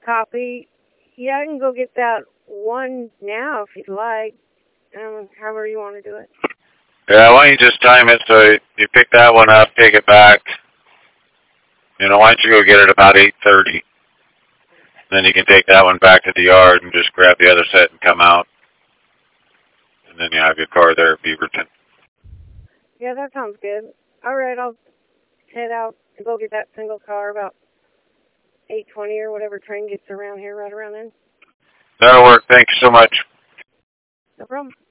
copy. Yeah, I can go get that one now if you'd like. However you want to do it. Yeah, why don't you just time it so you pick that one up, take it back. Why don't you go get it about 8:30? Then you can take that one back to the yard and just grab the other set and come out. And then you have your car there at Beaverton. Yeah, that sounds good. All right, I'll head out and go get that single car about 8:20 or whatever train gets around here right around then. That'll work. Thank you so much. No problem.